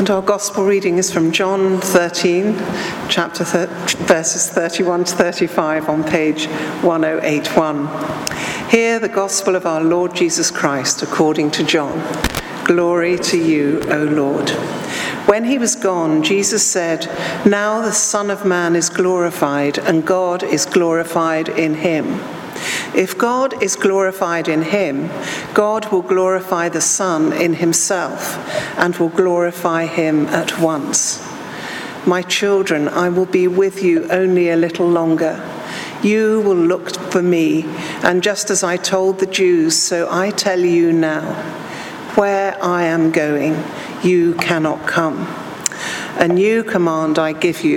And our gospel reading is from John 13, verses 31 to 35 on page 1081. Hear the gospel of our Lord Jesus Christ according to John. Glory to you, O Lord. When he was gone, Jesus said, "Now the Son of Man is glorified, and God is glorified in him. If God is glorified in him, God will glorify the Son in himself, and will glorify him at once. My children, I will be with you only a little longer. You will look for me, and just as I told the Jews, so I tell you now, where I am going, you cannot come. A new command I give you,